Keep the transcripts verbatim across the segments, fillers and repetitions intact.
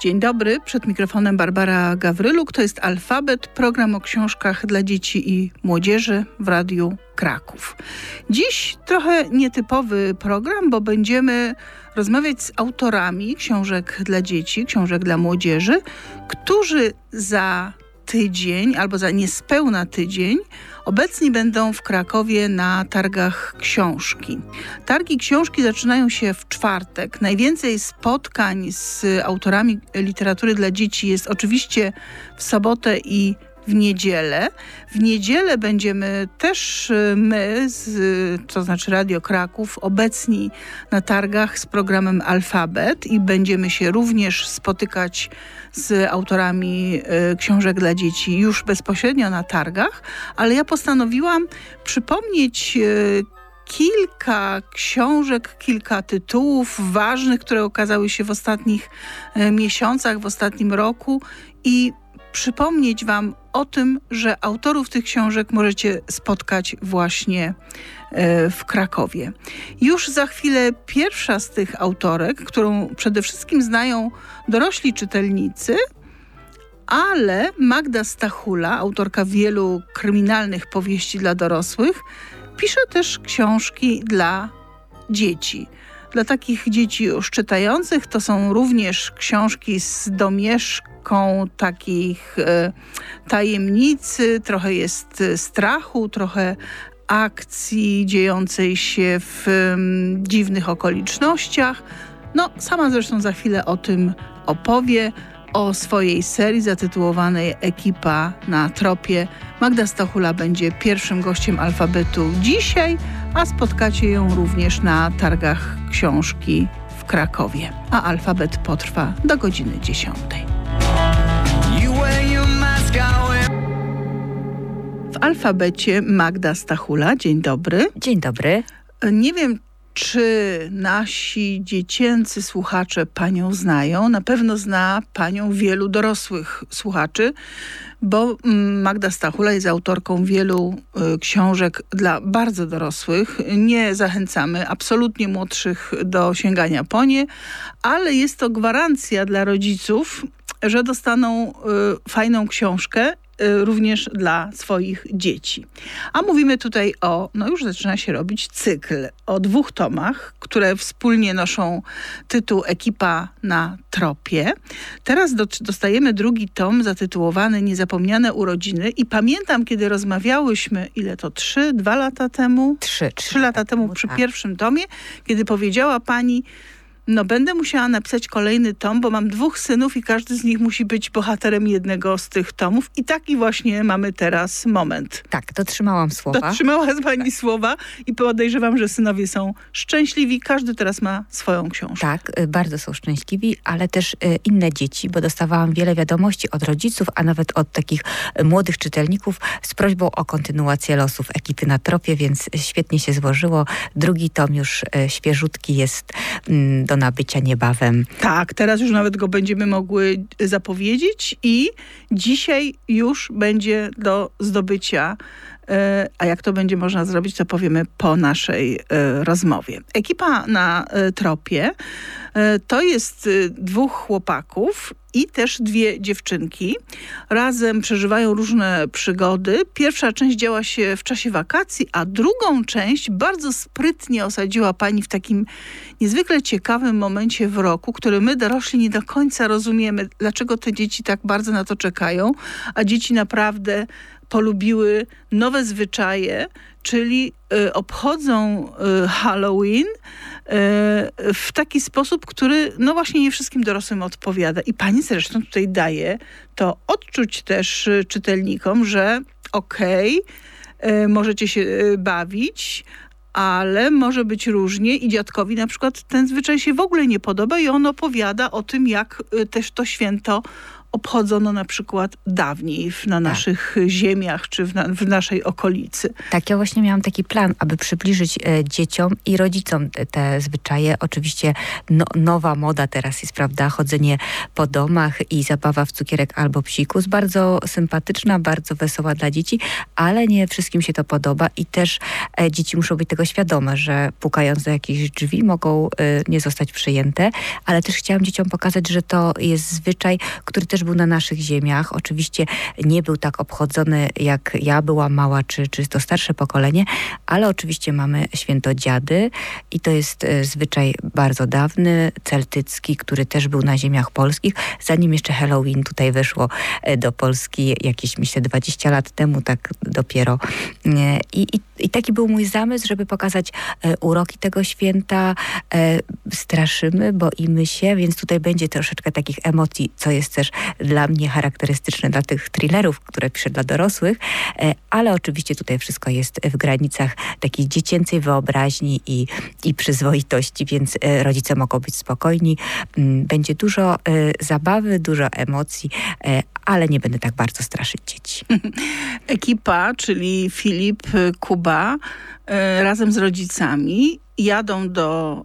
Dzień dobry, przed mikrofonem Barbara Gawryluk. To jest Alfabet, program o książkach dla dzieci i młodzieży w Radiu Kraków. Dziś trochę nietypowy program, bo będziemy rozmawiać z autorami książek dla dzieci, książek dla młodzieży, którzy za tydzień albo za niespełna tydzień obecni będą w Krakowie na targach książki. Targi książki zaczynają się w czwartek. Najwięcej spotkań z autorami literatury dla dzieci jest oczywiście w sobotę i w niedzielę. W niedzielę będziemy też my, z, to znaczy Radio Kraków, obecni na targach z programem Alfabet i będziemy się również spotykać z autorami y, książek dla dzieci już bezpośrednio na targach, ale ja postanowiłam przypomnieć y, kilka książek, kilka tytułów ważnych, które okazały się w ostatnich y, miesiącach, w ostatnim roku i przypomnieć wam o tym, że autorów tych książek możecie spotkać właśnie w Krakowie. Już za chwilę pierwsza z tych autorek, którą przede wszystkim znają dorośli czytelnicy, ale Magda Stachula, autorka wielu kryminalnych powieści dla dorosłych, pisze też książki dla dzieci. Dla takich dzieci już czytających to są również książki z domieszką takich e, tajemnicy, trochę jest strachu, trochę akcji dziejącej się w um, dziwnych okolicznościach. No, sama zresztą za chwilę o tym opowie, o swojej serii zatytułowanej Ekipa na tropie. Magda Stachula będzie pierwszym gościem Alfabetu dzisiaj, a spotkacie ją również na targach książki w Krakowie. A Alfabet potrwa do godziny dziesiątej. W Alfabecie Magda Stachula. Dzień dobry. Dzień dobry. Nie wiem, czy nasi dziecięcy słuchacze panią znają. Na pewno zna panią wielu dorosłych słuchaczy, bo Magda Stachula jest autorką wielu y, książek dla bardzo dorosłych. Nie zachęcamy absolutnie młodszych do sięgania po nie, ale jest to gwarancja dla rodziców, że dostaną y, fajną książkę również dla swoich dzieci. A mówimy tutaj o, no już zaczyna się robić cykl, o dwóch tomach, które wspólnie noszą tytuł Ekipa na tropie. Teraz do, dostajemy drugi tom zatytułowany Niezapomniane urodziny i pamiętam, kiedy rozmawiałyśmy, ile to, trzy, dwa lata temu? Trzy. Trzy lata temu przy tak. pierwszym tomie, kiedy powiedziała pani: no będę musiała napisać kolejny tom, bo mam dwóch synów i każdy z nich musi być bohaterem jednego z tych tomów. I taki właśnie mamy teraz moment. Tak, dotrzymałam słowa. Dotrzymała pani tak. słowa i podejrzewam, że synowie są szczęśliwi. Każdy teraz ma swoją książkę. Tak, bardzo są szczęśliwi, ale też inne dzieci, bo dostawałam wiele wiadomości od rodziców, a nawet od takich młodych czytelników z prośbą o kontynuację losów Ekipy na tropie, więc świetnie się złożyło. Drugi tom już świeżutki jest do nabycia niebawem. Tak, teraz już nawet go będziemy mogły zapowiedzieć i dzisiaj już będzie do zdobycia. A jak to będzie można zrobić, to powiemy po naszej rozmowie. Ekipa na tropie to jest dwóch chłopaków i też dwie dziewczynki. Razem przeżywają różne przygody. Pierwsza część działa się w czasie wakacji, a drugą część bardzo sprytnie osadziła pani w takim niezwykle ciekawym momencie w roku, który my dorośli nie do końca rozumiemy, dlaczego te dzieci tak bardzo na to czekają, a dzieci naprawdę polubiły nowe zwyczaje, czyli y, obchodzą y, Halloween y, w taki sposób, który no właśnie nie wszystkim dorosłym odpowiada. I pani zresztą tutaj daje to odczuć też y, czytelnikom, że okej, okay, możecie się y, bawić, ale może być różnie i dziadkowi na przykład ten zwyczaj się w ogóle nie podoba i on opowiada o tym, jak y, też to święto obchodzono na przykład dawniej w, na naszych tak. ziemiach czy w, na, w naszej okolicy. Tak, ja właśnie miałam taki plan, aby przybliżyć e, dzieciom i rodzicom te, te zwyczaje. Oczywiście no, nowa moda teraz jest, prawda, chodzenie po domach i zabawa w cukierek albo psikus. Bardzo sympatyczna, bardzo wesoła dla dzieci, ale nie wszystkim się to podoba i też e, dzieci muszą być tego świadome, że pukając do jakichś drzwi mogą e, nie zostać przyjęte, ale też chciałam dzieciom pokazać, że to jest zwyczaj, który też był na naszych ziemiach. Oczywiście nie był tak obchodzony, jak ja byłam mała, czy, czy to starsze pokolenie, ale oczywiście mamy święto dziady i to jest e, zwyczaj bardzo dawny, celtycki, który też był na ziemiach polskich, zanim jeszcze Halloween tutaj weszło e, do Polski jakieś, myślę, dwadzieścia lat temu, tak dopiero. E, i, i, I taki był mój zamysł, żeby pokazać e, uroki tego święta. E, straszymy, boimy się, więc tutaj będzie troszeczkę takich emocji, co jest też dla mnie charakterystyczne dla tych thrillerów, które piszę dla dorosłych, ale oczywiście tutaj wszystko jest w granicach takiej dziecięcej wyobraźni i, i przyzwoitości, więc rodzice mogą być spokojni. Będzie dużo zabawy, dużo emocji, ale nie będę tak bardzo straszyć dzieci. Ekipa, czyli Filip, Kuba, razem z rodzicami jadą do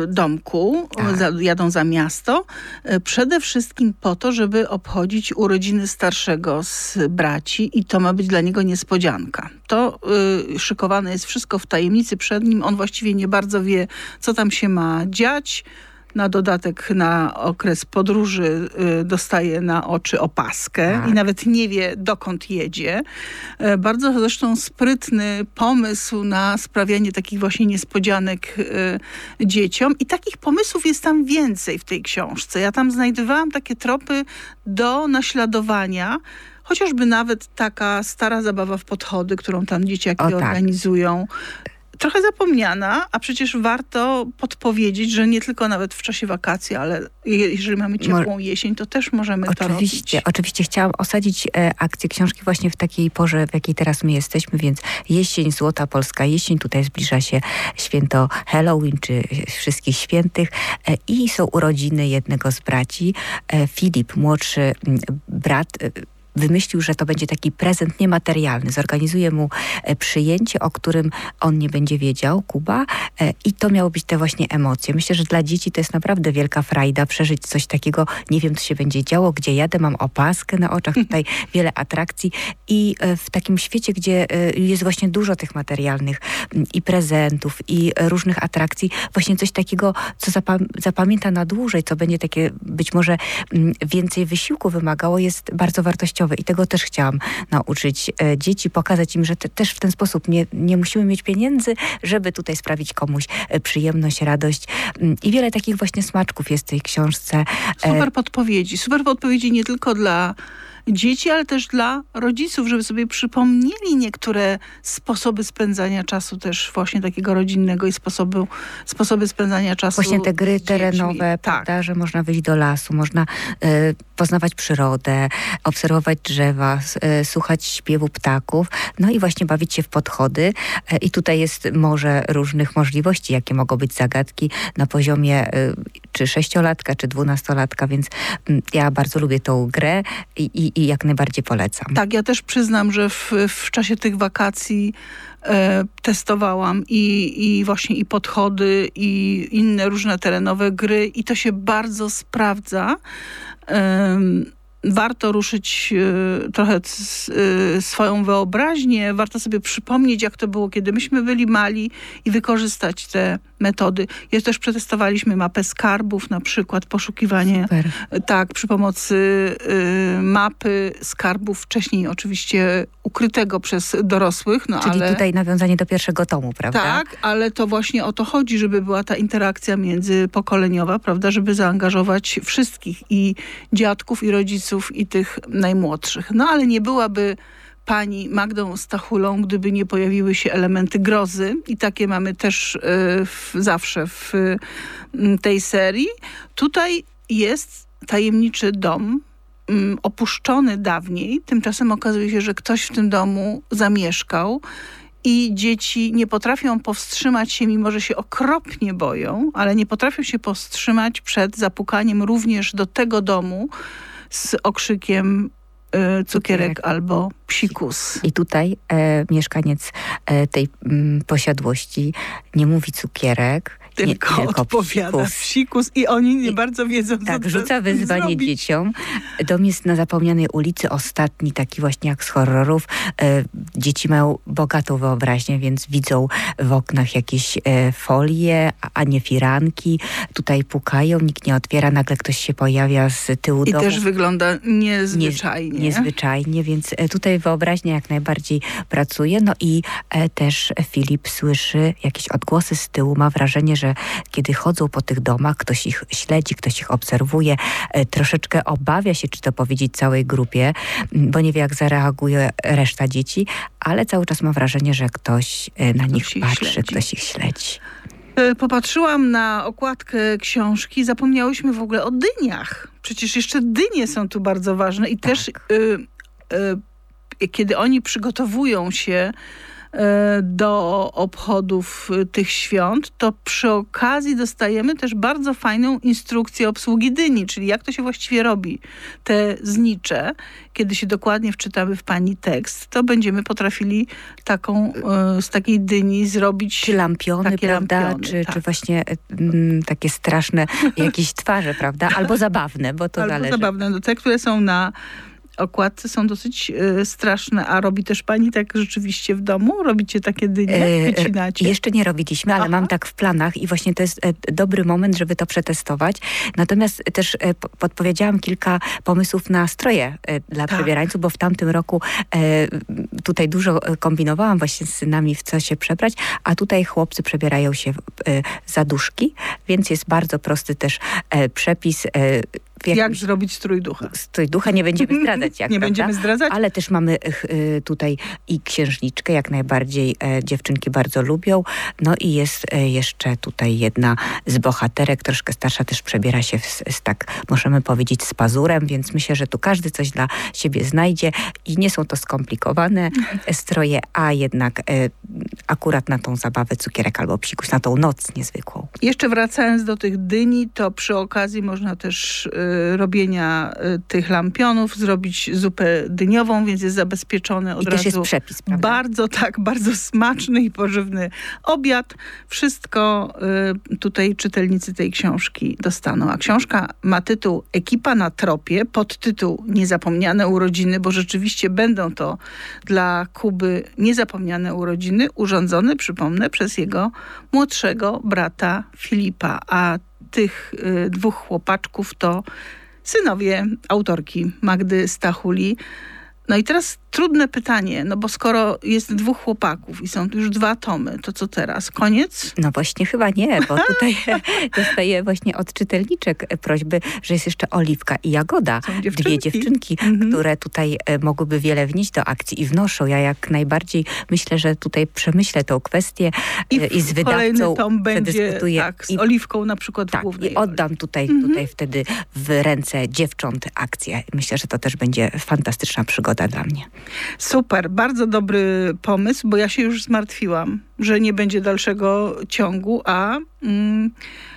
domku, tak. za, jadą za miasto, przede wszystkim po to, żeby obchodzić urodziny starszego z braci i to ma być dla niego niespodzianka. To y, szykowane jest wszystko w tajemnicy przed nim. On właściwie nie bardzo wie, co tam się ma dziać. Na dodatek na okres podróży y, dostaje na oczy opaskę tak. i nawet nie wie, dokąd jedzie. Y, bardzo zresztą sprytny pomysł na sprawianie takich właśnie niespodzianek y, dzieciom. I takich pomysłów jest tam więcej w tej książce. Ja tam znajdowałam takie tropy do naśladowania. Chociażby nawet taka stara zabawa w podchody, którą tam dzieciaki o, tak. organizują. Trochę zapomniana, a przecież warto podpowiedzieć, że nie tylko nawet w czasie wakacji, ale jeżeli mamy ciepłą jesień, to też możemy oczywiście, to robić. Oczywiście chciałam osadzić e, akcję książki właśnie w takiej porze, w jakiej teraz my jesteśmy, więc jesień, złota polska jesień, tutaj zbliża się święto Halloween, czy wszystkich świętych e, i są urodziny jednego z braci. E, Filip, młodszy m, brat, e, wymyślił, że to będzie taki prezent niematerialny. Zorganizuje mu e, przyjęcie, o którym on nie będzie wiedział, Kuba. E, I to miało być te właśnie emocje. Myślę, że dla dzieci to jest naprawdę wielka frajda przeżyć coś takiego. Nie wiem, co się będzie działo, gdzie jadę, mam opaskę na oczach, tutaj wiele atrakcji. I e, w takim świecie, gdzie e, jest właśnie dużo tych materialnych m, i prezentów, i e, różnych atrakcji, właśnie coś takiego, co zapam- zapamięta na dłużej, co będzie takie być może m, więcej wysiłku wymagało, jest bardzo wartościowe. I tego też chciałam nauczyć e, dzieci, pokazać im, że te, też w ten sposób nie, nie musimy mieć pieniędzy, żeby tutaj sprawić komuś e, przyjemność, radość. I wiele takich właśnie smaczków jest w tej książce. Super podpowiedzi. Super podpowiedzi nie tylko dla dzieci, ale też dla rodziców, żeby sobie przypomnieli niektóre sposoby spędzania czasu też właśnie takiego rodzinnego i sposobu, sposoby spędzania czasu właśnie te gry z terenowe, tak. prawda, że można wyjść do lasu, można y, poznawać przyrodę, obserwować drzewa, y, słuchać śpiewu ptaków, no i właśnie bawić się w podchody. Y, I tutaj jest morze różnych możliwości, jakie mogą być zagadki na poziomie y, czy sześciolatka, czy dwunastolatka, więc y, ja bardzo lubię tą grę i, i I jak najbardziej polecam. Tak, ja też przyznam, że w, w czasie tych wakacji e, testowałam i, i właśnie i podchody, i inne różne terenowe gry i to się bardzo sprawdza. E, warto ruszyć e, trochę c, e, swoją wyobraźnię, warto sobie przypomnieć, jak to było, kiedy myśmy byli mali i wykorzystać te metody. Jest też przetestowaliśmy mapę skarbów, na przykład poszukiwanie, Super. tak, przy pomocy y, mapy skarbów, wcześniej oczywiście ukrytego przez dorosłych. No, Czyli ale, tutaj nawiązanie do pierwszego tomu, prawda? tak, ale to właśnie o to chodzi, żeby była ta interakcja międzypokoleniowa, prawda, żeby zaangażować wszystkich i dziadków, i rodziców, i tych najmłodszych. No ale nie byłaby pani Magdą Stachulą, gdyby nie pojawiły się elementy grozy i takie mamy też y, w, zawsze w y, tej serii. Tutaj jest tajemniczy dom, y, opuszczony dawniej. Tymczasem okazuje się, że ktoś w tym domu zamieszkał i dzieci nie potrafią powstrzymać się, mimo że się okropnie boją, ale nie potrafią się powstrzymać przed zapukaniem również do tego domu z okrzykiem cukierek, cukierek albo psikus. I tutaj e, mieszkaniec e, tej m, posiadłości nie mówi cukierek, Tylko, nie, tylko odpowiada psikus. psikus i oni nie I, bardzo wiedzą, co tak, rzuca wyzwanie zrobić. dzieciom. Dom jest na zapomnianej ulicy, ostatni, taki właśnie jak z horrorów. E, dzieci mają bogatą wyobraźnię, więc widzą w oknach jakieś e, folie, a, a nie firanki. Tutaj pukają, nikt nie otwiera, nagle ktoś się pojawia z tyłu I domu. I też wygląda niezwyczajnie. Nie, niezwyczajnie, więc e, tutaj wyobraźnia jak najbardziej pracuje. No i e, też Filip słyszy jakieś odgłosy z tyłu, ma wrażenie, że że kiedy chodzą po tych domach, ktoś ich śledzi, ktoś ich obserwuje, e, troszeczkę obawia się, czy to powiedzieć całej grupie, bo nie wie, jak zareaguje reszta dzieci, ale cały czas ma wrażenie, że ktoś e, na ktoś nich patrzy, śledzi. ktoś ich śledzi. Popatrzyłam na okładkę książki, zapomniałyśmy w ogóle o dyniach. Przecież jeszcze dynie są tu bardzo ważne i tak. też y, y, kiedy oni przygotowują się do obchodów tych świąt, to przy okazji dostajemy też bardzo fajną instrukcję obsługi dyni, czyli jak to się właściwie robi. Te znicze, kiedy się dokładnie wczytamy w pani tekst, to będziemy potrafili taką, z takiej dyni zrobić... Czy lampiony, prawda? Lampiony, czy, tak. czy właśnie m, takie straszne jakieś twarze, prawda? Albo zabawne, bo to Albo zależy. Albo zabawne. No te, które są na okładce, są dosyć y, straszne. A robi też pani tak rzeczywiście w domu? Robicie takie dynie? Wycinacie? E, jeszcze nie robiliśmy, ale Aha. mam tak w planach i właśnie to jest e, dobry moment, żeby to przetestować. Natomiast też e, podpowiedziałam kilka pomysłów na stroje e, dla tak. przebierańców, bo w tamtym roku e, tutaj dużo kombinowałam właśnie z synami, w co się przebrać, a tutaj chłopcy przebierają się w e, zaduszki, więc jest bardzo prosty też e, przepis. E, Jak, jak zrobić strój ducha? Strój ducha nie będziemy zdradzać. Jak, nie prawda? będziemy zdradzać? Ale też mamy y, tutaj i księżniczkę, jak najbardziej e, dziewczynki bardzo lubią. No i jest e, jeszcze tutaj jedna z bohaterek, troszkę starsza, też przebiera się w, z, tak, możemy powiedzieć, z pazurem, więc myślę, że tu każdy coś dla siebie znajdzie i nie są to skomplikowane stroje, a jednak e, akurat na tą zabawę cukierek albo psikus, na tą noc niezwykłą. Jeszcze wracając do tych dyni, to przy okazji można też y, robienia y, tych lampionów zrobić zupę dyniową, więc jest zabezpieczony od I razu. też jest przepis, prawda? Bardzo, tak, bardzo smaczny i pożywny obiad. Wszystko y, tutaj czytelnicy tej książki dostaną. A książka ma tytuł Ekipa na tropie, podtytuł Niezapomniane urodziny, bo rzeczywiście będą to dla Kuby niezapomniane urodziny, urządzone, przypomnę, przez jego młodszego brata Filipa. A tych y, dwóch chłopaczków to synowie autorki Magdy Stachuli. No i teraz trudne pytanie, no bo skoro jest dwóch chłopaków i są tu już dwa tomy, to co teraz? Koniec? No właśnie chyba nie, bo tutaj dostaję właśnie od czytelniczek prośby, że jest jeszcze Oliwka i Jagoda. Są dziewczynki. Dwie dziewczynki, mhm. które tutaj mogłyby wiele wnieść do akcji i wnoszą. Ja jak najbardziej myślę, że tutaj przemyślę tą kwestię i, i z wydawcą tom będzie tak, z I, Oliwką na przykład tak, w głównej i oddam tutaj, mhm. tutaj wtedy w ręce dziewcząt akcję. Myślę, że to też będzie fantastyczna przygoda dla mnie. Super, bardzo dobry pomysł, bo ja się już zmartwiłam, że nie będzie dalszego ciągu, a mm,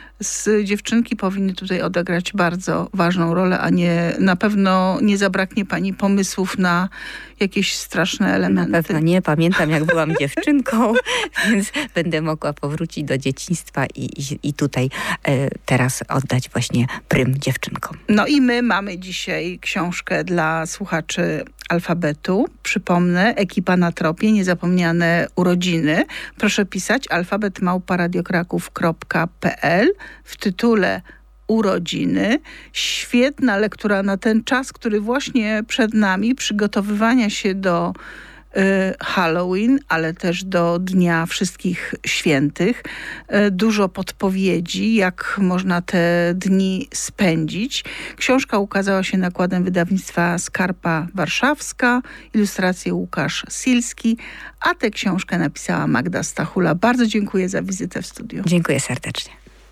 z dziewczynki powinny tutaj odegrać bardzo ważną rolę, a nie, na pewno nie zabraknie pani pomysłów na jakieś straszne elementy. Na pewno nie. Pamiętam, jak byłam dziewczynką, więc będę mogła powrócić do dzieciństwa i, i, i tutaj e, teraz oddać właśnie prym dziewczynkom. No i my mamy dzisiaj książkę dla słuchaczy Alfabetu. Przypomnę, Ekipa na tropie, niezapomniane urodziny. Proszę pisać alfabet małpa radiokraków kropka pe el w tytule urodziny. Świetna lektura na ten czas, który właśnie przed nami, przygotowywania się do y, Halloween, ale też do Dnia Wszystkich Świętych. Y, dużo podpowiedzi, jak można te dni spędzić. Książka ukazała się nakładem wydawnictwa Skarpa Warszawska, ilustracje Łukasz Silski, a tę książkę napisała Magda Stachula. Bardzo dziękuję za wizytę w studiu. Dziękuję serdecznie.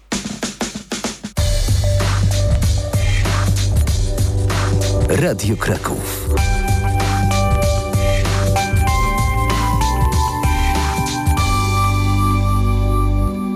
Radio Kraków.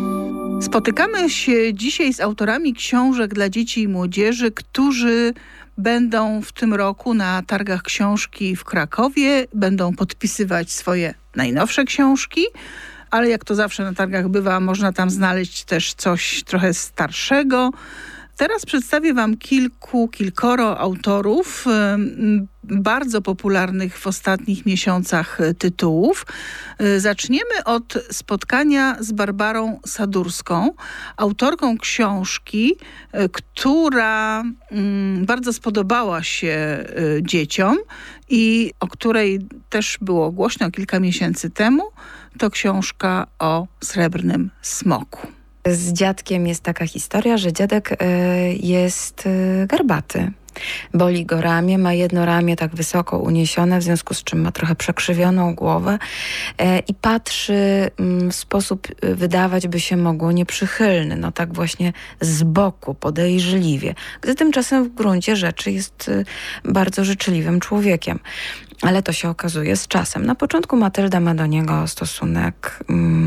Spotykamy się dzisiaj z autorami książek dla dzieci i młodzieży, którzy będą w tym roku na targach książki w Krakowie, będą podpisywać swoje najnowsze książki, ale jak to zawsze na targach bywa, można tam znaleźć też coś trochę starszego. Teraz przedstawię wam kilku, kilkoro autorów bardzo popularnych w ostatnich miesiącach tytułów. Zaczniemy od spotkania z Barbarą Sadurską, autorką książki, która bardzo spodobała się dzieciom i o której też było głośno kilka miesięcy temu. To książka o srebrnym smoku. Z dziadkiem jest taka historia, że dziadek y, jest y, garbaty. Boli go ramię, ma jedno ramię tak wysoko uniesione, w związku z czym ma trochę przekrzywioną głowę y, i patrzy y, w sposób, y, wydawać by się mogło, nieprzychylny. No tak właśnie z boku, podejrzliwie. Gdy tymczasem w gruncie rzeczy jest y, bardzo życzliwym człowiekiem. Ale to się okazuje z czasem. Na początku Matylda ma do niego stosunek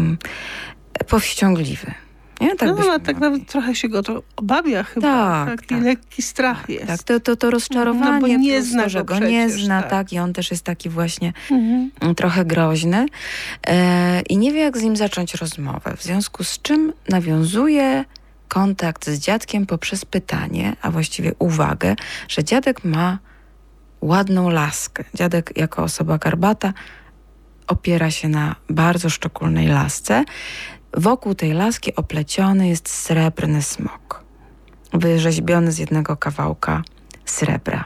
y, powściągliwy. Nie? Tak no, ale tak nawet trochę się go to obawia chyba. Tak, Taki tak. lekki strach tak, jest. Tak, to, to, to rozczarowanie, no, bo nie plus zna to, że go go przecież, nie zna, tak. tak. I on też jest taki właśnie mhm. trochę groźny. E, I nie wie, jak z nim zacząć rozmowę. W związku z czym nawiązuje kontakt z dziadkiem poprzez pytanie, a właściwie uwagę, że dziadek ma ładną laskę. Dziadek jako osoba garbata opiera się na bardzo szczególnej lasce. Wokół tej laski opleciony jest srebrny smok, wyrzeźbiony z jednego kawałka srebra.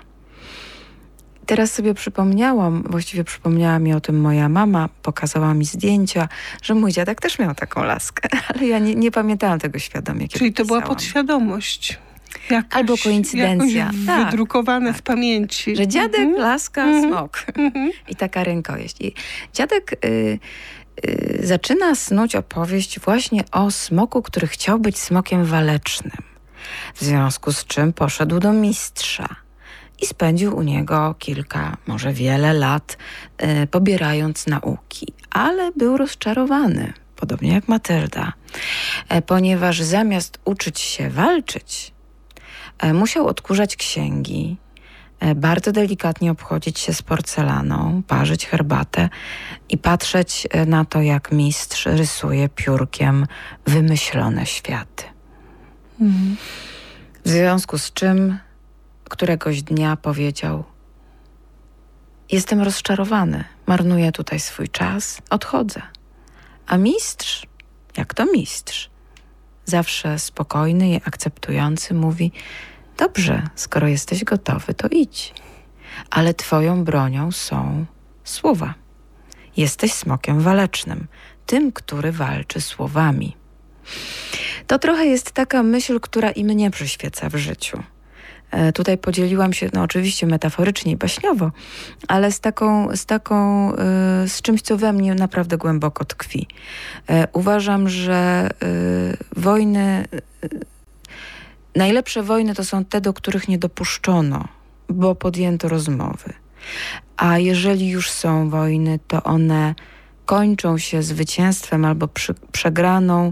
Teraz sobie przypomniałam, właściwie przypomniała mi o tym moja mama, pokazała mi zdjęcia, że mój dziadek też miał taką laskę, ale ja nie, nie pamiętałam tego świadomie, kiedy Czyli to była pisałam. podświadomość. Jakoś, Albo koincydencja. Jakoś Tak, wydrukowane tak. w pamięci. Że dziadek, mhm. laska, mhm. smok. Mhm. I taka rękojeść. I dziadek y, y, zaczyna snuć opowieść właśnie o smoku, który chciał być smokiem walecznym. W związku z czym poszedł do mistrza i spędził u niego kilka, może wiele lat, y, pobierając nauki. Ale był rozczarowany, podobnie jak Matylda, y, ponieważ zamiast uczyć się walczyć, y, musiał odkurzać księgi, bardzo delikatnie obchodzić się z porcelaną, parzyć herbatę i patrzeć na to, jak mistrz rysuje piórkiem wymyślone światy. Mhm. W związku z czym któregoś dnia powiedział: jestem rozczarowany, marnuję tutaj swój czas, odchodzę. A mistrz, jak to mistrz, zawsze spokojny i akceptujący, mówi: dobrze, skoro jesteś gotowy, to idź. Ale twoją bronią są słowa. Jesteś smokiem walecznym, tym, który walczy słowami. To trochę jest taka myśl, która i mnie przyświeca w życiu. E, tutaj podzieliłam się, no oczywiście metaforycznie i baśniowo, ale z taką, z taką, y, z czymś, co we mnie naprawdę głęboko tkwi. E, uważam, że y, wojny... Y, Najlepsze wojny to są te, do których nie dopuszczono, bo podjęto rozmowy. A jeżeli już są wojny, to one kończą się zwycięstwem albo przy, przegraną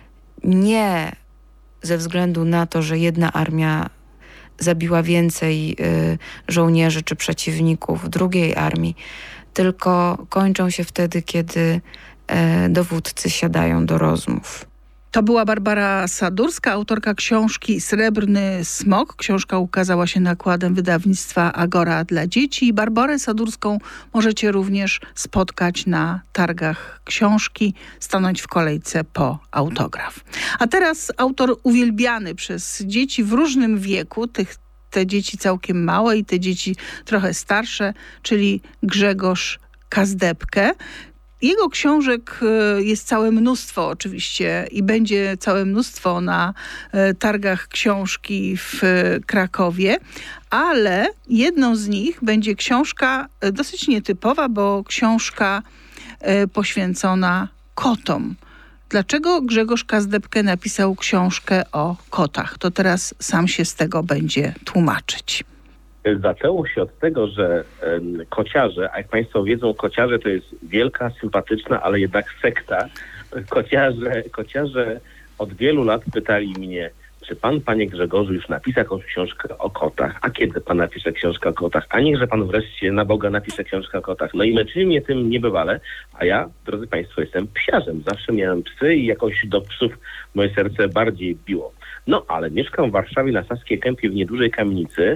nie ze względu na to, że jedna armia zabiła więcej y, żołnierzy czy przeciwników drugiej armii, tylko kończą się wtedy, kiedy y, dowódcy siadają do rozmów. To była Barbara Sadurska, autorka książki Srebrny Smok. Książka ukazała się nakładem wydawnictwa Agora dla dzieci. Barbarę Sadurską możecie również spotkać na targach książki, stanąć w kolejce po autograf. A teraz autor uwielbiany przez dzieci w różnym wieku, tych, te dzieci całkiem małe i te dzieci trochę starsze, czyli Grzegorz Kazdebkę. Jego książek jest całe mnóstwo oczywiście i będzie całe mnóstwo na targach książki w Krakowie, ale jedną z nich będzie książka dosyć nietypowa, bo książka poświęcona kotom. Dlaczego Grzegorz Kazdebkę napisał książkę o kotach? To teraz sam się z tego będzie tłumaczyć. Zaczęło się od tego, że um, kociarze, a jak Państwo wiedzą, kociarze to jest wielka, sympatyczna, ale jednak sekta. Kociarze, kociarze od wielu lat pytali mnie, czy pan, panie Grzegorzu, już napisał jakąś książkę o kotach? A kiedy pan napisze książkę o kotach? A niechże pan wreszcie na Boga napisze książkę o kotach. No i męczyli mnie tym niebywale, a ja, drodzy państwo, jestem psiarzem. Zawsze miałem psy i jakoś do psów moje serce bardziej biło. No, ale mieszkam w Warszawie na Saskiej Kępie w niedużej kamienicy.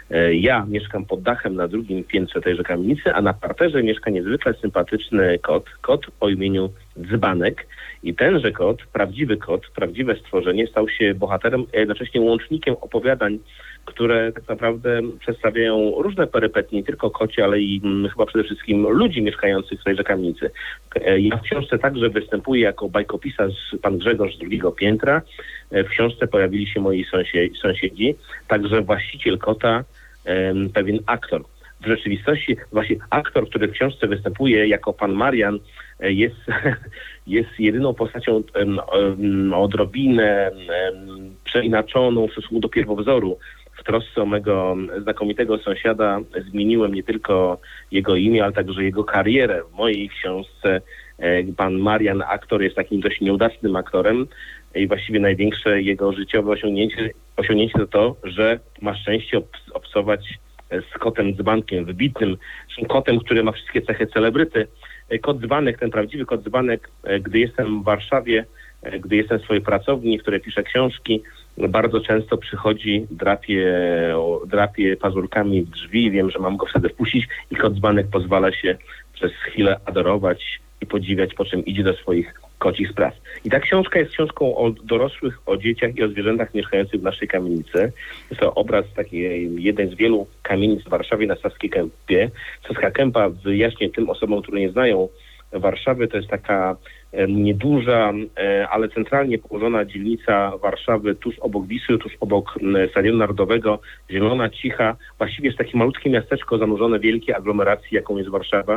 Ja mieszkam pod dachem na drugim piętrze tejże kamienicy, a na parterze mieszka niezwykle sympatyczny kot, kot o imieniu Dzbanek. I tenże kot, prawdziwy kot, prawdziwe stworzenie, stał się bohaterem, a jednocześnie łącznikiem opowiadań, które tak naprawdę przedstawiają różne perypetie, nie tylko kocie, ale i mm, chyba przede wszystkim ludzi mieszkających w tejże kamienicy. Ja w książce także występuję jako bajkopisarz pan Grzegorz z drugiego piętra. W książce pojawili się moi sąsiedzi, sąsiedzi także właściciel kota, em, pewien aktor. W rzeczywistości właśnie aktor, który w książce występuje jako pan Marian, jest, jest jedyną postacią um, um, odrobinę um, przeinaczoną w stosunku do pierwowzoru. W trosce o mego znakomitego sąsiada zmieniłem nie tylko jego imię, ale także jego karierę. W mojej książce pan Marian, aktor, jest takim dość nieudacznym aktorem i właściwie największe jego życiowe osiągnięcie, osiągnięcie to to, że ma szczęście obs- obcować z kotem Dzbankiem, wybitnym kotem, który ma wszystkie cechy celebryty. Kot Dzbanek, ten prawdziwy kot Dzbanek, gdy jestem w Warszawie, gdy jestem w swojej pracowni, w której piszę książki, bardzo często przychodzi, drapie, drapie pazurkami w drzwi, wiem, że mam go wtedy wpuścić i kot Dzbanek pozwala się przez chwilę adorować i podziwiać, po czym idzie do swoich kocich spraw. I ta książka jest książką o dorosłych, o dzieciach i o zwierzętach mieszkających w naszej kamienicy. Jest to obraz takiej, jeden z wielu kamienic w Warszawie na Saskiej Kępie. Saska Kępa, wyjaśnię tym osobom, które nie znają Warszawy, to jest taka e, nieduża, e, ale centralnie położona dzielnica Warszawy, tuż obok Wisły, tuż obok e, Stadionu Narodowego, zielona, cicha. Właściwie jest takie malutkie miasteczko zanurzone w wielkiej aglomeracji, jaką jest Warszawa.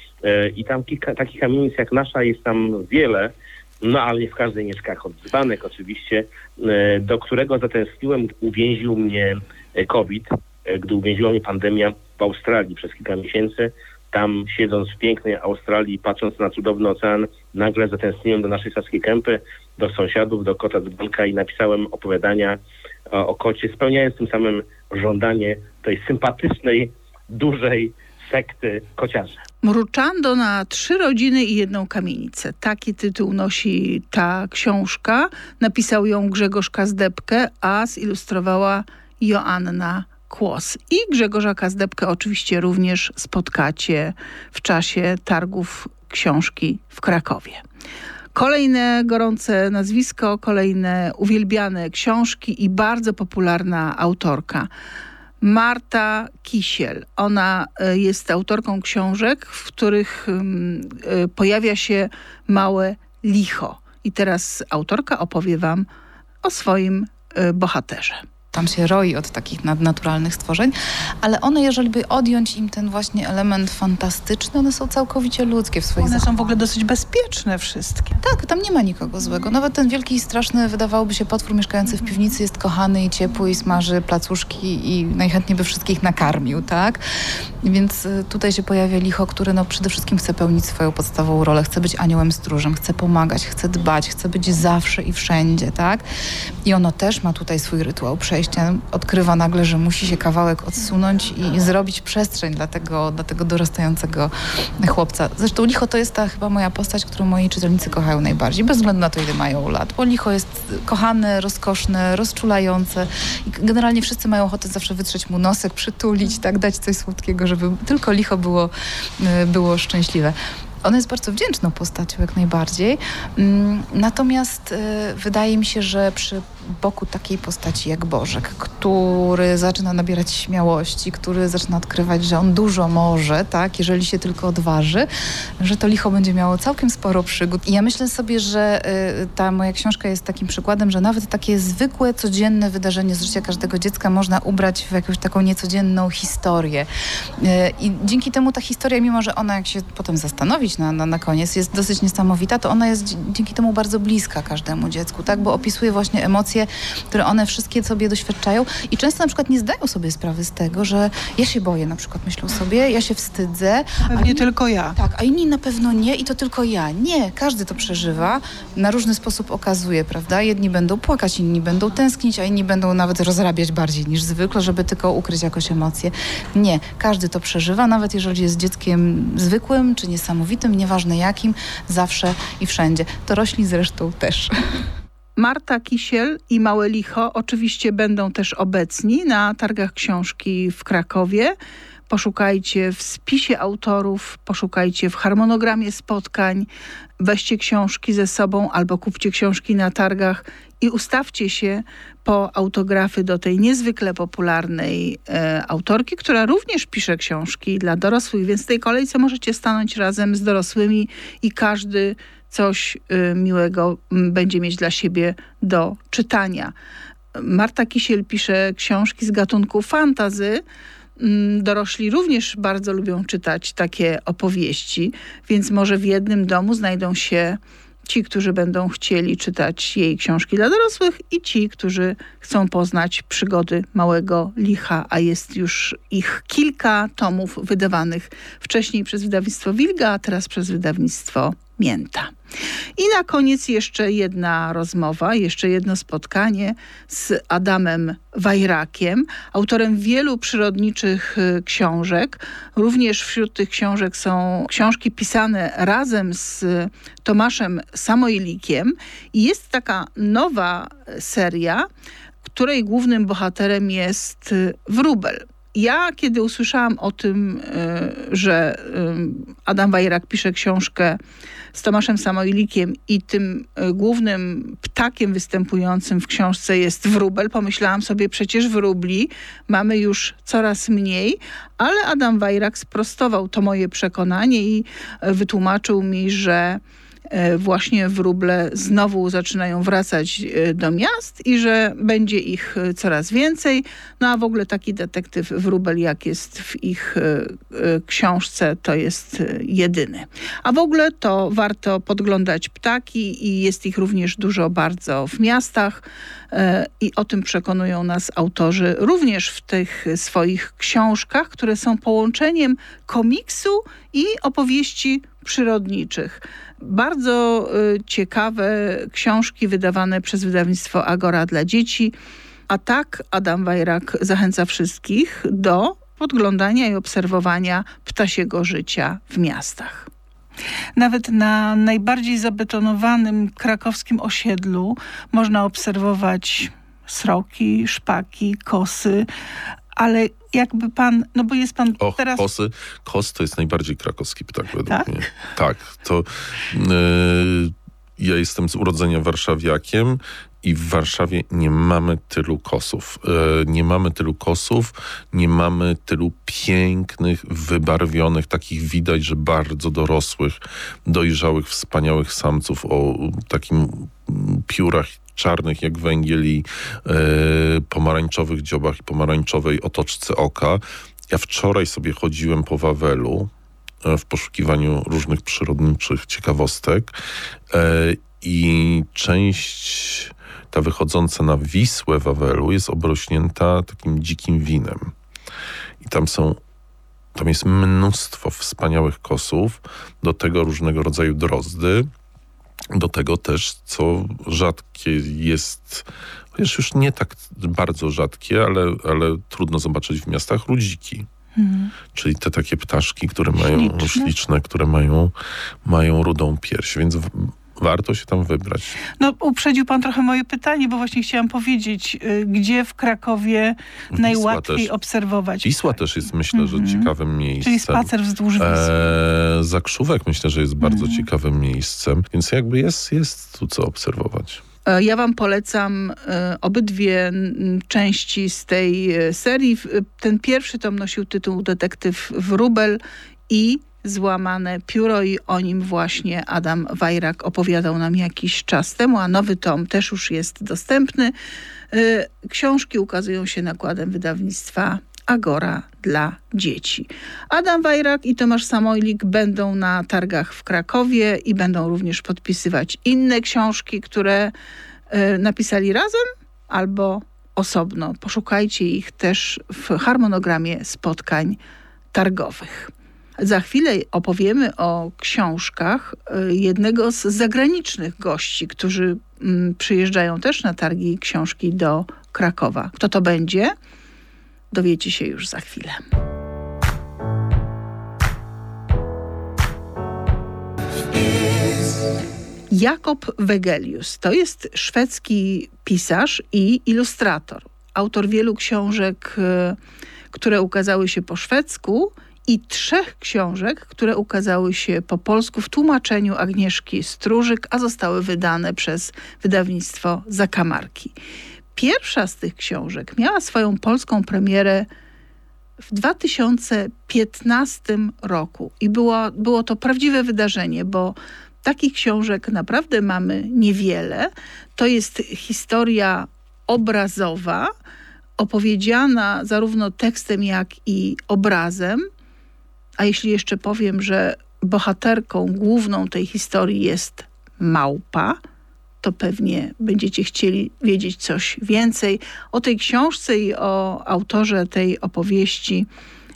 I tam kilka takich kamienic jak nasza jest tam wiele, no ale nie w każdej mieszka kot Dzbanek oczywiście, do którego zatęskniłem, uwięził mnie COVID, gdy uwięziła mnie pandemia w Australii przez kilka miesięcy. Tam siedząc w pięknej Australii, patrząc na cudowny ocean, nagle zatęskniłem do naszej Saskiej Kępy, do sąsiadów, do kota Dzbanka i napisałem opowiadania o, o kocie, spełniając tym samym żądanie tej sympatycznej, dużej sekty kociarzy. Mruczando na trzy rodziny i jedną kamienicę. Taki tytuł nosi ta książka. Napisał ją Grzegorz Kazdebkę, a zilustrowała Joanna Kłos. I Grzegorza Kazdebkę oczywiście również spotkacie w czasie targów książki w Krakowie. Kolejne gorące nazwisko, kolejne uwielbiane książki i bardzo popularna autorka. Marta Kisiel. Ona jest autorką książek, w których pojawia się małe licho. I teraz autorka opowie wam o swoim bohaterze. Tam się roi od takich nadnaturalnych stworzeń, ale one, jeżeli by odjąć im ten właśnie element fantastyczny, one są całkowicie ludzkie w swoich One zachowaniach. są w ogóle dosyć bezpieczne wszystkie. Tak, tam nie ma nikogo złego. Nawet ten wielki i straszny, wydawałoby się, potwór mieszkający w piwnicy jest kochany i ciepły i smaży placuszki i najchętniej by wszystkich nakarmił, tak? Więc tutaj się pojawia licho, które no przede wszystkim chce pełnić swoją podstawową rolę. Chce być aniołem stróżem, chce pomagać, chce dbać, chce być zawsze i wszędzie, tak? I ono też ma tutaj swój rytuał przejścia. Odkrywa nagle, że musi się kawałek odsunąć i zrobić przestrzeń dla tego, dla tego dorastającego chłopca. Zresztą licho to jest ta chyba moja postać, którą moi czytelnicy kochają najbardziej, bez względu na to, ile mają lat. Bo licho jest kochane, rozkoszne, rozczulające i generalnie wszyscy mają ochotę zawsze wytrzeć mu nosek, przytulić, tak, dać coś słodkiego, żeby tylko licho było, było szczęśliwe. Ona jest bardzo wdzięczną postacią, jak najbardziej. Natomiast y, wydaje mi się, że przy boku takiej postaci jak Bożek, który zaczyna nabierać śmiałości, który zaczyna odkrywać, że on dużo może, tak, jeżeli się tylko odważy, że to licho będzie miało całkiem sporo przygód. I ja myślę sobie, że y, ta moja książka jest takim przykładem, że nawet takie zwykłe, codzienne wydarzenie z życia każdego dziecka można ubrać w jakąś taką niecodzienną historię. Y, I dzięki temu ta historia, mimo że ona, jak się potem zastanowić powiedzieć na, na, na koniec, jest dosyć niesamowita, to ona jest dzięki temu bardzo bliska każdemu dziecku, tak? Bo opisuje właśnie emocje, które one wszystkie sobie doświadczają i często na przykład nie zdają sobie sprawy z tego, że ja się boję, na przykład myślą sobie, ja się wstydzę. Pewnie inni, tylko ja. Tak, a inni na pewno nie i to tylko ja. Nie, każdy to przeżywa, na różny sposób okazuje, prawda? Jedni będą płakać, inni będą tęsknić, a inni będą nawet rozrabiać bardziej niż zwykle, żeby tylko ukryć jakoś emocje. Nie, każdy to przeżywa, nawet jeżeli jest dzieckiem zwykłym czy niesamowitym, nieważne jakim, zawsze i wszędzie. Dorośli zresztą też. Marta Kisiel i Małe Licho oczywiście będą też obecni na targach książki w Krakowie. Poszukajcie w spisie autorów, poszukajcie w harmonogramie spotkań, weźcie książki ze sobą albo kupcie książki na targach i ustawcie się po autografy do tej niezwykle popularnej e, autorki, która również pisze książki dla dorosłych, więc w tej kolejce możecie stanąć razem z dorosłymi i każdy coś y, miłego m, będzie mieć dla siebie do czytania. Marta Kisiel pisze książki z gatunku fantasy. Dorośli również bardzo lubią czytać takie opowieści, więc może w jednym domu znajdą się ci, którzy będą chcieli czytać jej książki dla dorosłych i ci, którzy chcą poznać przygody Małego Licha, a jest już ich kilka tomów wydawanych wcześniej przez wydawnictwo Wilga, a teraz przez wydawnictwo Mięta. I na koniec jeszcze jedna rozmowa, jeszcze jedno spotkanie z Adamem Wajrakiem, autorem wielu przyrodniczych książek. Również wśród tych książek są książki pisane razem z Tomaszem Samojlikiem i jest taka nowa seria, której głównym bohaterem jest wróbel. Ja, kiedy usłyszałam o tym, że Adam Wajrak pisze książkę z Tomaszem Samojlikiem i tym głównym ptakiem występującym w książce jest wróbel, pomyślałam sobie, przecież wróbli mamy już coraz mniej, ale Adam Wajrak sprostował to moje przekonanie i wytłumaczył mi, że właśnie wróble znowu zaczynają wracać do miast i że będzie ich coraz więcej. No a w ogóle taki detektyw wróbel, jak jest w ich książce, to jest jedyny. A w ogóle to warto podglądać ptaki i jest ich również dużo bardzo w miastach i o tym przekonują nas autorzy również w tych swoich książkach, które są połączeniem komiksu i opowieści przyrodniczych. Bardzo y, ciekawe książki wydawane przez wydawnictwo Agora dla dzieci, a tak Adam Wajrak zachęca wszystkich do podglądania i obserwowania ptasiego życia w miastach. Nawet na najbardziej zabetonowanym krakowskim osiedlu można obserwować sroki, szpaki, kosy, ale jakby pan, no bo jest pan Och, teraz... kosy, kos to jest najbardziej krakowski ptak według tak? mnie. Tak, to yy, ja jestem z urodzenia warszawiakiem i w Warszawie nie mamy tylu kosów. Yy, nie mamy tylu kosów, nie mamy tylu pięknych, wybarwionych, takich widać, że bardzo dorosłych, dojrzałych, wspaniałych samców o takim piórach czarnych jak węgiel i e, pomarańczowych dziobach i pomarańczowej otoczce oka. Ja wczoraj sobie chodziłem po Wawelu e, w poszukiwaniu różnych przyrodniczych ciekawostek e, i część ta wychodząca na Wisłę Wawelu jest obrośnięta takim dzikim winem. I tam są tam jest mnóstwo wspaniałych kosów, do tego różnego rodzaju drozdy. Do tego też, co rzadkie jest, chociaż już nie tak bardzo rzadkie, ale, ale trudno zobaczyć w miastach, rudziki. Mhm. Czyli te takie ptaszki, które mają śliczne, śliczne które mają, mają rudą pierś, więc w, warto się tam wybrać. No uprzedził pan trochę moje pytanie, bo właśnie chciałam powiedzieć, gdzie w Krakowie Wisła najłatwiej też obserwować. Wisła też jest, myślę, mhm. że ciekawym miejscem. Czyli spacer wzdłuż Wisły. Eee, Zakrzówek myślę, że jest bardzo mhm. ciekawym miejscem, więc jakby jest, jest tu co obserwować. Ja wam polecam e, obydwie n, części z tej e, serii. Ten pierwszy tom nosił tytuł Detektyw Wróbel i Złamane pióro i o nim właśnie Adam Wajrak opowiadał nam jakiś czas temu, a nowy tom też już jest dostępny. E, książki ukazują się nakładem wydawnictwa Agora dla dzieci. Adam Wajrak i Tomasz Samojlik będą na targach w Krakowie i będą również podpisywać inne książki, które y, napisali razem albo osobno. Poszukajcie ich też w harmonogramie spotkań targowych. Za chwilę opowiemy o książkach jednego z zagranicznych gości, którzy mm, przyjeżdżają też na targi książki do Krakowa. Kto to będzie? Dowiecie się już za chwilę. Jakob Wegelius to jest szwedzki pisarz i ilustrator. Autor wielu książek, które ukazały się po szwedzku i trzech książek, które ukazały się po polsku w tłumaczeniu Agnieszki Stróżyk, a zostały wydane przez wydawnictwo Zakamarki. Pierwsza z tych książek miała swoją polską premierę w dwa tysiące piętnastym roku i było, było to prawdziwe wydarzenie, bo takich książek naprawdę mamy niewiele. To jest historia obrazowa, opowiedziana zarówno tekstem, jak i obrazem. A jeśli jeszcze powiem, że bohaterką główną tej historii jest małpa, to pewnie będziecie chcieli wiedzieć coś więcej o tej książce i o autorze tej opowieści.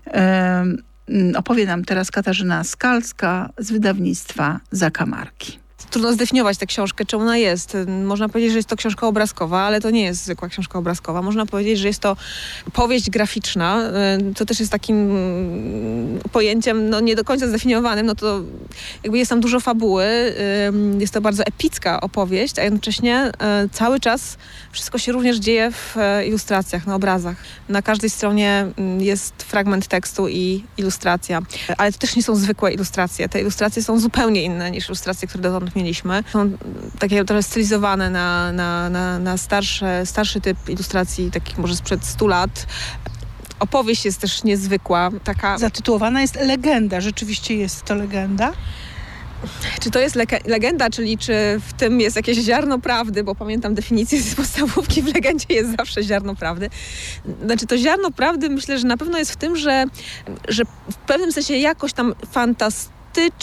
Opowie nam teraz Katarzyna Skalska z wydawnictwa Zakamarki. Trudno zdefiniować tę książkę, czym ona jest. Można powiedzieć, że jest to książka obrazkowa, ale to nie jest zwykła książka obrazkowa. Można powiedzieć, że jest to powieść graficzna. To też jest takim pojęciem no, nie do końca zdefiniowanym. No to jakby jest tam dużo fabuły. Jest to bardzo epicka opowieść, a jednocześnie cały czas wszystko się również dzieje w ilustracjach, na obrazach. Na każdej stronie jest fragment tekstu i ilustracja. Ale to też nie są zwykłe ilustracje. Te ilustracje są zupełnie inne niż ilustracje, które dotąd mieliśmy. Są takie trochę stylizowane na, na, na, na starsze, starszy typ ilustracji, takich może sprzed stu lat. Opowieść jest też niezwykła. Taka... Zatytułowana jest Legenda. Rzeczywiście jest to legenda? Czy to jest le- legenda, czyli czy w tym jest jakieś ziarno prawdy, bo pamiętam definicję z podstawówki, w legendzie jest zawsze ziarno prawdy. Znaczy to ziarno prawdy myślę, że na pewno jest w tym, że, że w pewnym sensie jakoś tam fantastyczna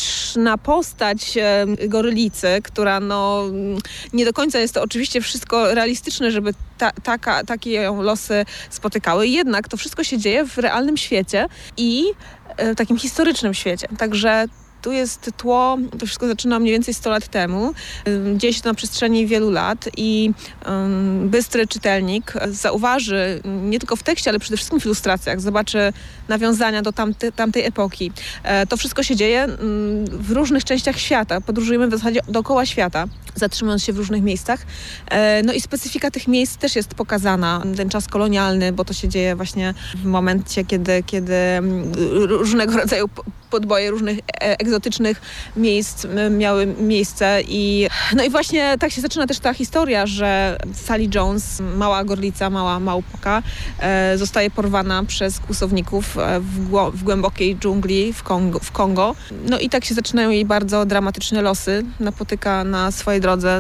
postać e, gorylicy, która no nie do końca jest to oczywiście wszystko realistyczne, żeby ta, taka, takie ją losy spotykały. Jednak to wszystko się dzieje w realnym świecie i e, w takim historycznym świecie. Także tu jest tło, to wszystko zaczyna mniej więcej sto lat temu. Dzieje się to na przestrzeni wielu lat i um, bystry czytelnik zauważy nie tylko w tekście, ale przede wszystkim w ilustracjach, zobaczy nawiązania do tamty, tamtej epoki. E, to wszystko się dzieje um, w różnych częściach świata. Podróżujemy w zasadzie dookoła świata, zatrzymując się w różnych miejscach. E, no i specyfika tych miejsc też jest pokazana. Ten czas kolonialny, bo to się dzieje właśnie w momencie, kiedy, kiedy różnego rodzaju podboje różnych egzotycznych miejsc miały miejsce i no i właśnie tak się zaczyna też ta historia, że Sally Jones, mała gorlica, mała małpka, e, zostaje porwana przez kłusowników w, gło- w głębokiej dżungli w Kongo, w Kongo. No i tak się zaczynają jej bardzo dramatyczne losy. Napotyka na swojej drodze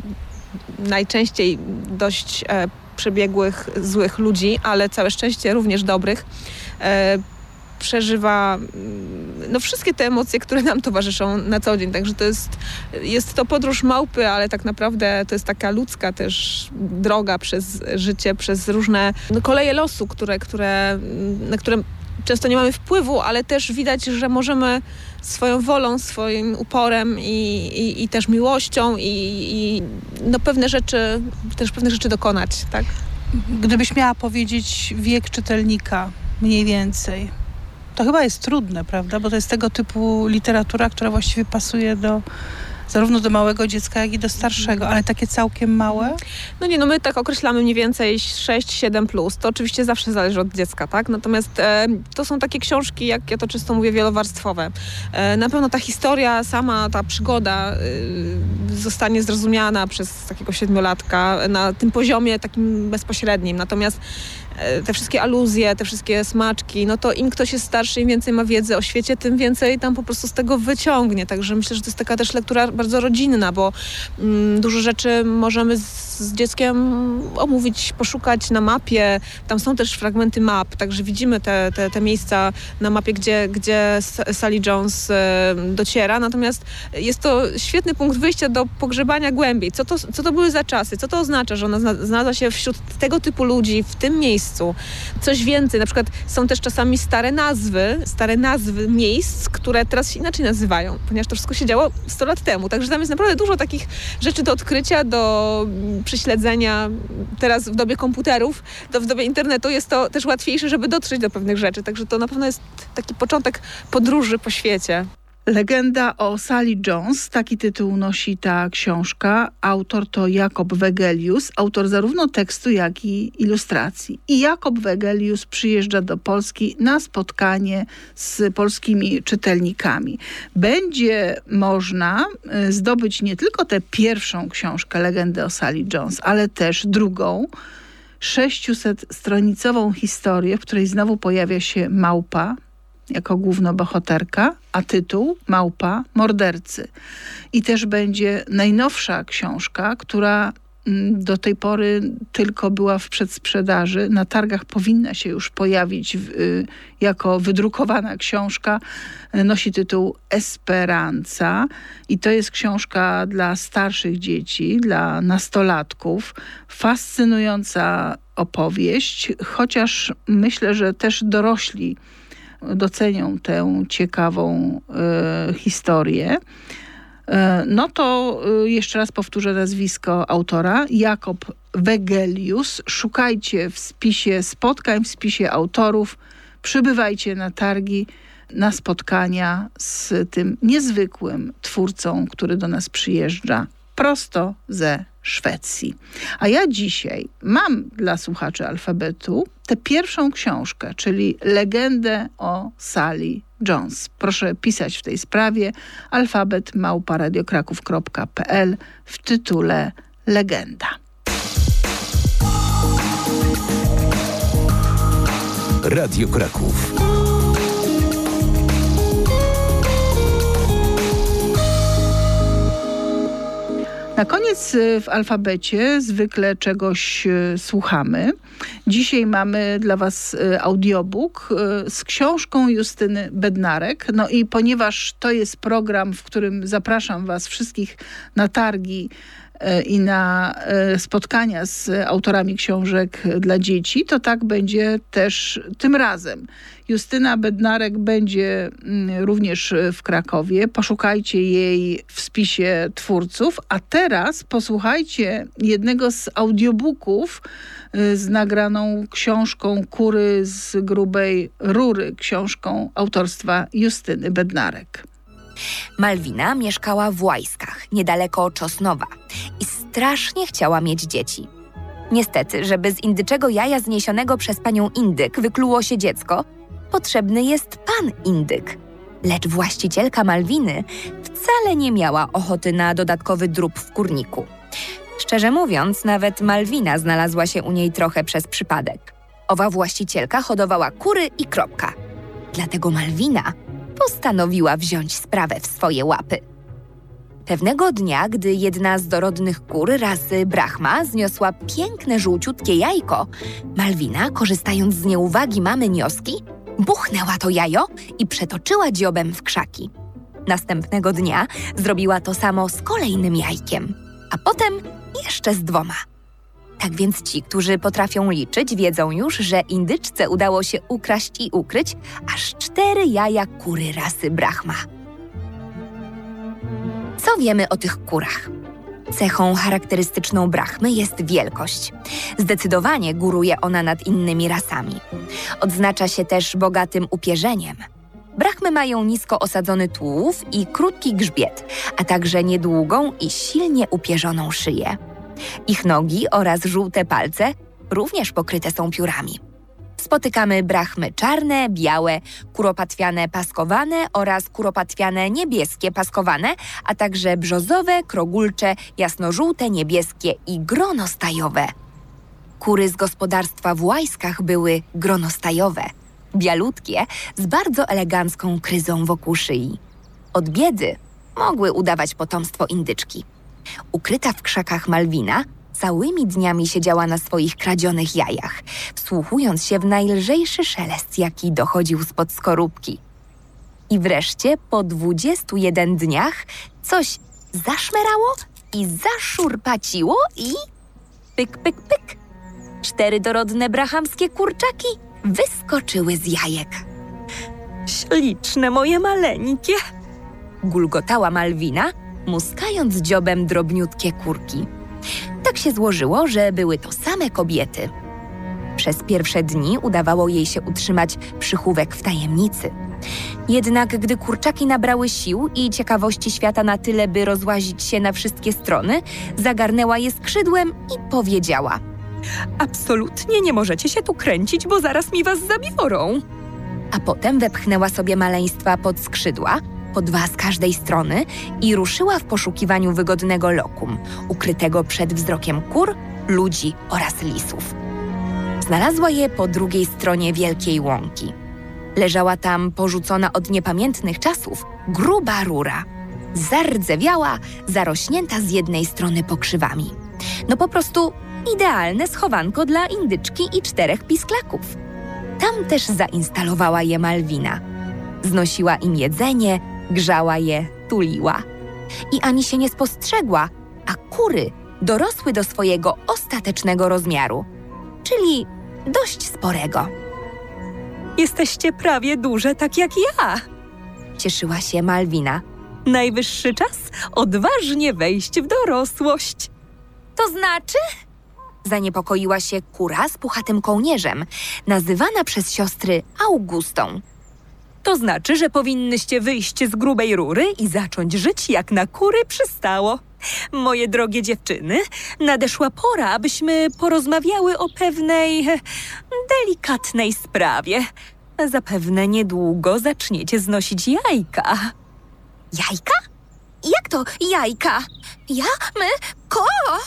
najczęściej dość e, przebiegłych, złych ludzi, ale całe szczęście również dobrych. E, przeżywa no, wszystkie te emocje, które nam towarzyszą na co dzień. Także to jest, jest to podróż małpy, ale tak naprawdę to jest taka ludzka też droga przez życie, przez różne no, koleje losu, które, które, na które często nie mamy wpływu, ale też widać, że możemy swoją wolą, swoim uporem i, i, i też miłością i, i no, pewne rzeczy, też pewne rzeczy dokonać, tak? Gdybyś miała powiedzieć wiek czytelnika mniej więcej, to chyba jest trudne, prawda? Bo to jest tego typu literatura, która właściwie pasuje do zarówno do małego dziecka, jak i do starszego, ale takie całkiem małe? No nie, no my tak określamy mniej więcej sześć siedem plus. To oczywiście zawsze zależy od dziecka, tak? Natomiast e, to są takie książki, jak ja to często mówię, wielowarstwowe. E, na pewno ta historia, sama ta przygoda e, zostanie zrozumiana przez takiego siedmiolatka na tym poziomie takim bezpośrednim. Natomiast te wszystkie aluzje, te wszystkie smaczki, no to im ktoś jest starszy, im więcej ma wiedzy o świecie, tym więcej tam po prostu z tego wyciągnie. Także myślę, że to jest taka też lektura bardzo rodzinna, bo mm, dużo rzeczy możemy z, z dzieckiem omówić, poszukać na mapie. Tam są też fragmenty map, także widzimy te, te, te miejsca na mapie, gdzie, gdzie Sally Jones e, dociera. Natomiast jest to świetny punkt wyjścia do pogrzebania głębiej. Co to, co to były za czasy? Co to oznacza, że ona znalazła się wśród tego typu ludzi, w tym miejscu? Coś więcej. Na przykład są też czasami stare nazwy, stare nazwy miejsc, które teraz się inaczej nazywają, ponieważ to wszystko się działo sto lat temu. Także tam jest naprawdę dużo takich rzeczy do odkrycia, do prześledzenia. Teraz w dobie komputerów, to w dobie internetu jest to też łatwiejsze, żeby dotrzeć do pewnych rzeczy. Także to na pewno jest taki początek podróży po świecie. Legenda o Sally Jones, taki tytuł nosi ta książka. Autor to Jakob Wegelius, autor zarówno tekstu, jak i ilustracji. I Jakob Wegelius przyjeżdża do Polski na spotkanie z polskimi czytelnikami. Będzie można zdobyć nie tylko tę pierwszą książkę, Legendę o Sally Jones, ale też drugą, sześciuststronicową historię, w której znowu pojawia się małpa jako głównobohaterka, a tytuł Małpa mordercy. I też będzie najnowsza książka, która do tej pory tylko była w przedsprzedaży. Na targach powinna się już pojawić w, y, jako wydrukowana książka. Nosi tytuł Esperanza i to jest książka dla starszych dzieci, dla nastolatków. Fascynująca opowieść, chociaż myślę, że też dorośli docenią tę ciekawą y, historię. No to jeszcze raz powtórzę nazwisko autora. Jakob Wegelius. Szukajcie w spisie spotkań, w spisie autorów. Przybywajcie na targi, na spotkania z tym niezwykłym twórcą, który do nas przyjeżdża prosto ze Szwecji. A ja dzisiaj mam dla słuchaczy Alfabetu tę pierwszą książkę, czyli Legendę o Sally Jones. Proszę pisać w tej sprawie alfabet małpa radiokraków kropka p l w tytule Legenda. Radio Kraków. Na koniec w alfabecie zwykle czegoś słuchamy. Dzisiaj mamy dla Was audiobook z książką Justyny Bednarek. No i ponieważ to jest program, w którym zapraszam Was wszystkich na targi i na spotkania z autorami książek dla dzieci, to tak będzie też tym razem. Justyna Bednarek będzie również w Krakowie. Poszukajcie jej w spisie twórców. A teraz posłuchajcie jednego z audiobooków z nagraną książką Kury z grubej rury, książką autorstwa Justyny Bednarek. Malwina mieszkała w Łajskach, niedaleko Czosnowa i strasznie chciała mieć dzieci. Niestety, żeby z indyczego jaja zniesionego przez panią indyk wykluło się dziecko, potrzebny jest pan indyk. Lecz właścicielka Malwiny wcale nie miała ochoty na dodatkowy drób w kurniku. Szczerze mówiąc, nawet Malwina znalazła się u niej trochę przez przypadek. Owa właścicielka hodowała kury i kropka. Dlatego Malwina postanowiła wziąć sprawę w swoje łapy. Pewnego dnia, gdy jedna z dorodnych kur rasy Brahma zniosła piękne żółciutkie jajko, Malwina, korzystając z nieuwagi mamy Nioski, buchnęła to jajo i przetoczyła dziobem w krzaki. Następnego dnia zrobiła to samo z kolejnym jajkiem, a potem jeszcze z dwoma. Tak więc ci, którzy potrafią liczyć, wiedzą już, że indyczce udało się ukraść i ukryć aż cztery jaja kury rasy Brahma. Co wiemy o tych kurach? Cechą charakterystyczną Brahmy jest wielkość. Zdecydowanie góruje ona nad innymi rasami. Odznacza się też bogatym upierzeniem. Brahmy mają nisko osadzony tułów i krótki grzbiet, a także niedługą i silnie upierzoną szyję. Ich nogi oraz żółte palce również pokryte są piórami. Spotykamy brahmy czarne, białe, kuropatwiane paskowane oraz kuropatwiane niebieskie paskowane, a także brzozowe, krogulcze, jasnożółte, niebieskie i gronostajowe. Kury z gospodarstwa w Łajskach były gronostajowe, bialutkie, z bardzo elegancką kryzą wokół szyi. Od biedy mogły udawać potomstwo indyczki. Ukryta w krzakach Malwina całymi dniami siedziała na swoich kradzionych jajach, wsłuchując się w najlżejszy szelest, jaki dochodził spod skorupki. I wreszcie po dwudziestu jeden dniach coś zaszmerało i zaszurpaciło i pyk, pyk, pyk. Cztery dorodne brahamskie kurczaki wyskoczyły z jajek. Śliczne moje maleńkie, Gulgotała Malwina, muskając dziobem drobniutkie kurki. Tak się złożyło, że były to same kobiety. Przez pierwsze dni udawało jej się utrzymać przychówek w tajemnicy. Jednak gdy kurczaki nabrały sił i ciekawości świata na tyle, by rozłazić się na wszystkie strony, zagarnęła je skrzydłem i powiedziała: absolutnie nie możecie się tu kręcić, bo zaraz mi was zabiorą. A potem wepchnęła sobie maleństwa pod skrzydła, po dwa z każdej strony, i ruszyła w poszukiwaniu wygodnego lokum, ukrytego przed wzrokiem kur, ludzi oraz lisów. Znalazła je po drugiej stronie wielkiej łąki. Leżała tam porzucona od niepamiętnych czasów gruba rura. Zardzewiała, zarośnięta z jednej strony pokrzywami. No po prostu idealne schowanko dla indyczki i czterech pisklaków. Tam też zainstalowała je Malwina. Znosiła im jedzenie, grzała je, tuliła. I ani się nie spostrzegła, a kury dorosły do swojego ostatecznego rozmiaru, czyli dość sporego. Jesteście prawie duże, tak jak ja. Cieszyła się Malwina. Najwyższy czas odważnie wejść w dorosłość. To znaczy? Zaniepokoiła się kura z puchatym kołnierzem, nazywana przez siostry Augustą. To znaczy, że powinnyście wyjść z grubej rury i zacząć żyć jak na kury przystało. Moje drogie dziewczyny, nadeszła pora, abyśmy porozmawiały o pewnej delikatnej sprawie. Zapewne niedługo zaczniecie znosić jajka. Jajka? Jak to jajka? Ja? My? Ko?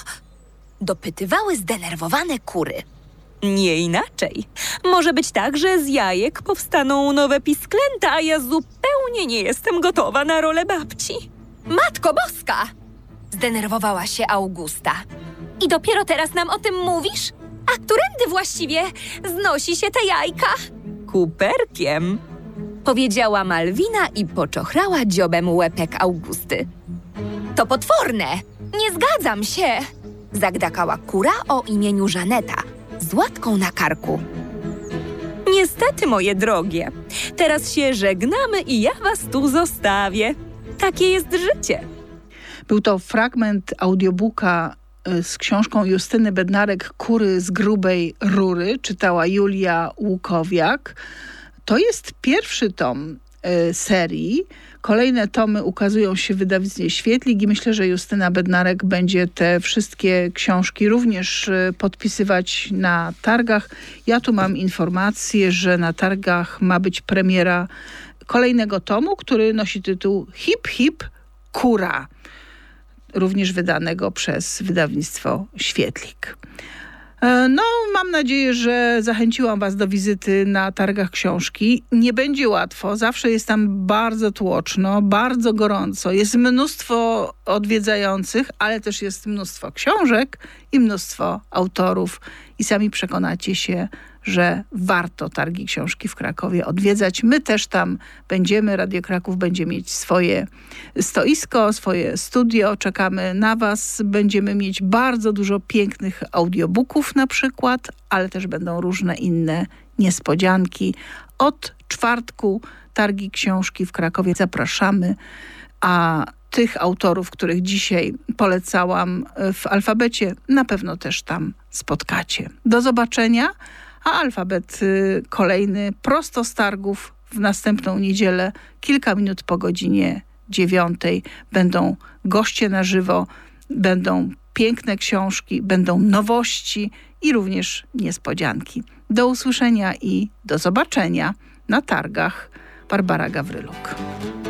Dopytywały zdenerwowane kury. Nie inaczej. Może być tak, że z jajek powstaną nowe pisklęta, a ja zupełnie nie jestem gotowa na rolę babci. Matko Boska! Zdenerwowała się Augusta. I dopiero teraz nam o tym mówisz? A którędy właściwie znosi się te jajka? Kuperkiem, powiedziała Malwina i poczochrała dziobem łepek Augusty. To potworne! Nie zgadzam się! Zagdakała kura o imieniu Żaneta, z łatką na karku. Niestety, moje drogie, teraz się żegnamy i ja was tu zostawię. Takie jest życie. Był to fragment audiobooka z książką Justyny Bednarek Kury z grubej rury. Czytała Julia Łukowiak. To jest pierwszy tom y, serii. Kolejne tomy ukazują się w wydawnictwie Świetlik i myślę, że Justyna Bednarek będzie te wszystkie książki również y, podpisywać na targach. Ja tu mam informację, że na targach ma być premiera kolejnego tomu, który nosi tytuł Hip Hip Kura, również wydanego przez wydawnictwo Świetlik. No, mam nadzieję, że zachęciłam was do wizyty na targach książki. Nie będzie łatwo, zawsze jest tam bardzo tłoczno, bardzo gorąco. Jest mnóstwo odwiedzających, ale też jest mnóstwo książek i mnóstwo autorów. I sami przekonacie się, że warto targi książki w Krakowie odwiedzać. My też tam będziemy. Radio Kraków będzie mieć swoje stoisko, swoje studio. Czekamy na was. Będziemy mieć bardzo dużo pięknych audiobooków na przykład, ale też będą różne inne niespodzianki. Od czwartku targi książki w Krakowie zapraszamy, a tych autorów, których dzisiaj polecałam w alfabecie, na pewno też tam spotkacie. Do zobaczenia, a alfabet y, kolejny prosto z targów w następną niedzielę, kilka minut po godzinie dziewiątej. Będą goście na żywo, będą piękne książki, będą nowości i również niespodzianki. Do usłyszenia i do zobaczenia na targach. Barbara Gawryluk.